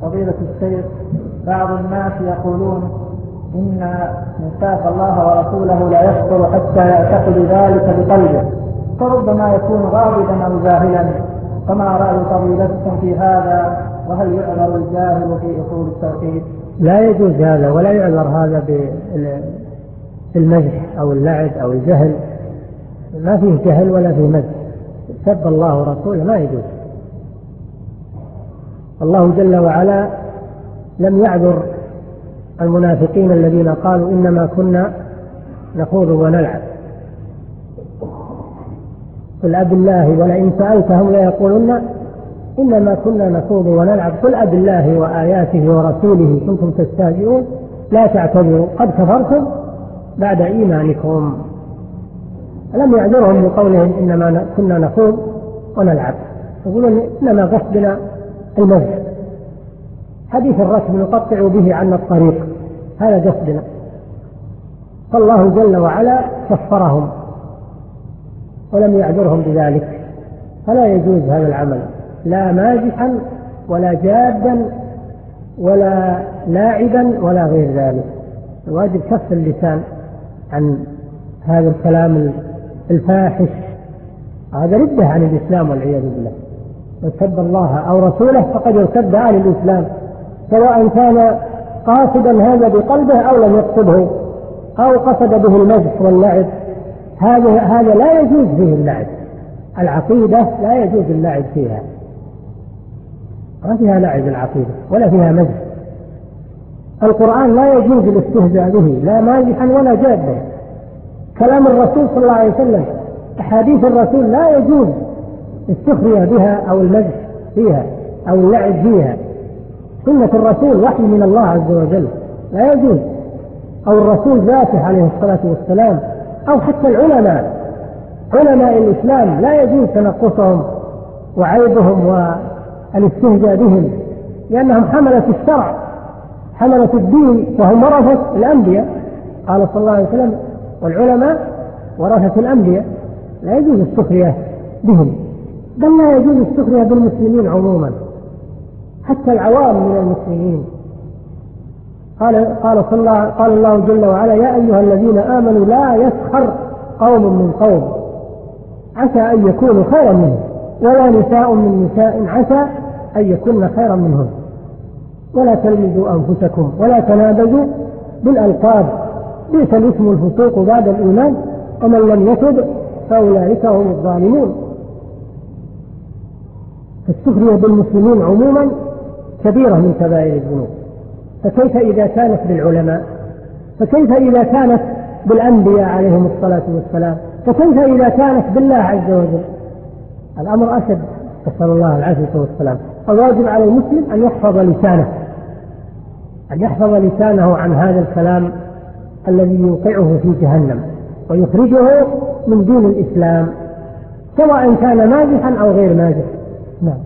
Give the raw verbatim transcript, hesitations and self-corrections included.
فضيلة الشيخ، بعض الناس يقولون إن ميثاق الله ورسوله لا يصدر حتى يعتقد ذلك بقلبه، فربما يكون غاضبا أو جاهلا، فما رأي فضيلتكم في هذا؟ وهل يعذر الجاهل في أصول التوحيد؟ لا يجوز هذا، ولا يعذر هذا بالمزح أو اللعب أو الجهل. ما فيه جهل ولا فيه مزح. سب الله ورسوله ما يجوز. الله جل وعلا لم يعذر المنافقين الذين قالوا إنما كنا نخوض ونلعب. قل أب الله ولئن سألتهم ليقولن إنما كنا نخوض ونلعب قل أب الله وآياته ورسوله كنتم تستهزئون لا تعتذروا قد كفرتم بعد إيمانكم. لم يعذرهم بقولهم إنما كنا نخوض ونلعب، يقولون إنما قصدنا المزح. حديث الركب نقطع به عنا الطريق، هذا قصدنا. فالله جل وعلا كفرهم ولم يعذرهم بذلك، فلا يجوز هذا العمل، لا مازحا ولا جادا ولا لاعبا ولا غير ذلك. الواجب كف اللسان عن هذا الكلام الفاحش، هذا ردة عن الإسلام والعياذ بالله. من سب الله أو رسوله فقد ارتد عن الإسلام، سواء كان قاصدا هذا بقلبه أو لم يقصده، أو قصد به المزح واللعب. هذا هذا لا يجوز فيه اللعب. العقيدة لا يجوز اللعب فيها، ما فيها لعب العقيدة ولا فيها مزح. القرآن لا يجوز الاستهزاء به، لا مازحا ولا جادا. كلام الرسول صلى الله عليه وسلم، أحاديث الرسول لا يجوز السخرية بها أو المزح فيها أو اللعب فيها. سنة الرسول وحي من الله عز وجل، لا يجوز. أو الرسول ذاته عليه الصلاة والسلام، أو حتى العلماء علماء الإسلام لا يجوز تنقصهم وعيبهم والاستهزاء بهم، لأنهم حملة الشرع حملة الدين وهم ورثة الأنبياء. قال صلى الله عليه وسلم والعلماء ورثة الأنبياء. لا يجوز السخرية بهم، بل لا يجوز السخرية بالمسلمين عموما، حتى العوام من المسلمين. قال قال صلى الله قال الله جل وعلا يا أيها الذين آمنوا لا يسخر قوم من قوم عسى أن يكونوا خيرا منهم ولا نساء من نساء عسى أن يكون خيرا منهم ولا تلمزوا أنفسكم ولا تنابزوا بالألقاب بئس الاسم الفسوق بعد الإيمان ومن لم يتب فأولئك هم الظالمون. فالسخرية بالمسلمين عموما كبيرة من كبائر الذنوب، فكيف إذا كانت بالعلماء؟ فكيف إذا كانت بالأنبياء عليهم الصلاة والسلام؟ فكيف إذا كانت بالله عز وجل؟ الأمر أشد، نسأل الله العافية والسلام. فالواجب على المسلم أن يحفظ لسانه أن يحفظ لسانه عن هذا الكلام الذي يوقعه في جهنم ويخرجه من دين الإسلام، سواء كان مازحا أو غير مازح. نعم.